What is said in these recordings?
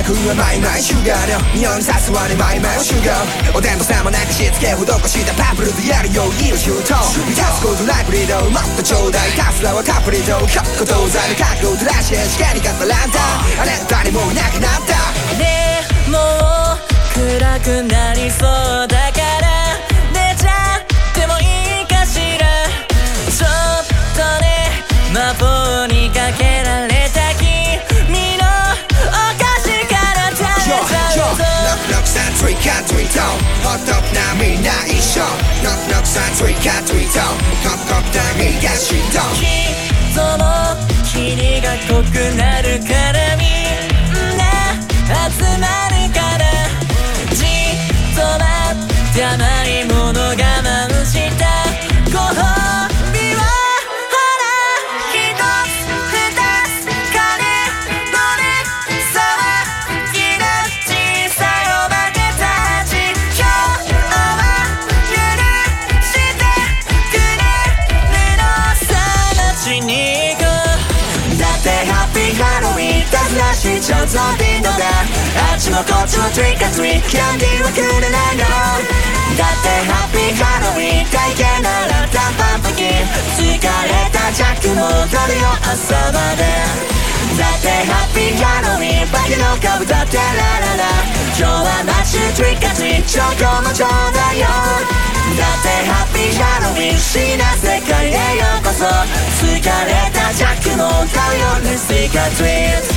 君はマイマイシュガーの匂いに誘われマイマイシュガーおでんとさまなくしつけ施したパブルでやるよいいのシュート満たすことライブリードもっとちょうだいタスラはたっぷりと100個同罪の覚悟でらしい試験に勝ったランタンあれ誰もいなくなったねえもう暗くなりそうだから寝ちゃってもいいかしらちょっとね魔法にかけられた君のお菓子から食べちゃうぞノックさんトリカトリートホットなみんな一緒ノックさんトリカトリートコッコッなみがしんどきっともう霧が濃くなるからみんな集まるからじっと待って甘いもの我慢したご褒美はほら一つ二つ金のね騒ぎの小さいお化けたち今日は許してくれるのさ街に行こうだってハッピーハロウィンいたずらしちゃうゾンビのだあっちもこっちもトリックアトリートキャンディーはくれないのだってハッピーハロウィン体験ならたパンプキン疲れたジャックも踊るよ朝までだってハッピーハロウィン化けの株だってラララ今日は街トリックアトリートチョコもちょうだいよだってハッピーハロウィン不思議な世界へようこそ疲れたジャックも歌うよ Let's take a trip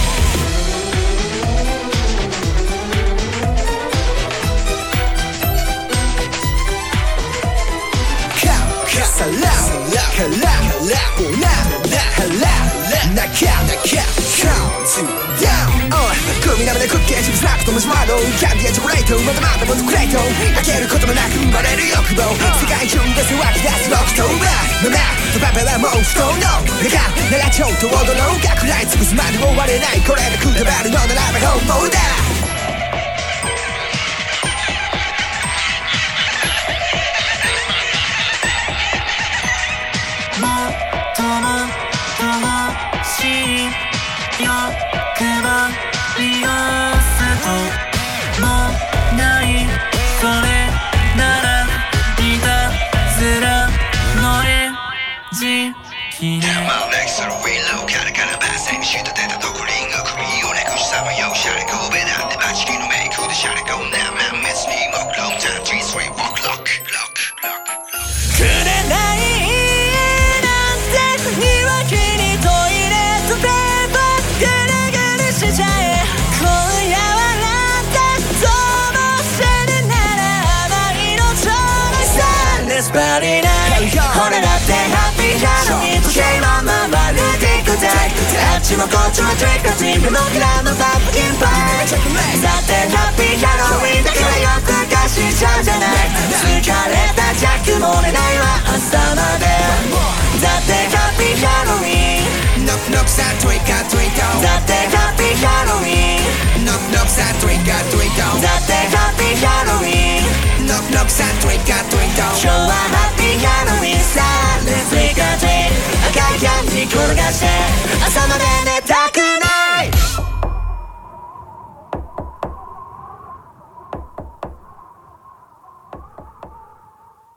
サラカラボナハラナカカウントダウングミなめでクッキーチップスナックとマシュマロキャンディーやチョコレートまだまだもっとクレート開けることもなく生まれる欲望世界中で騒ぎ出すロックトーバーママとパパはもう不当のレカならちょっと踊ろうか食らい尽くすまで終われないこれでくたばるのならば本望だこれだってハッピーハロウィン時計のまま歩いていくたいあっちもこっちもトリックアトリート僕らのパンプキンパイだってハッピーハロウィンだからよく歌詞しちゃうじゃない疲れたジャックも寝ないわ朝までだってハッピーハロウィンノックノックさトリックアトリートだってハッピーハロウィンノックノックさトリックアトリートだってハッピーハロウィンノックノックさトリックアトリート今日はハッピーハロウィンさあ Let's take a trip 赤いキャンディー転がして朝まで寝た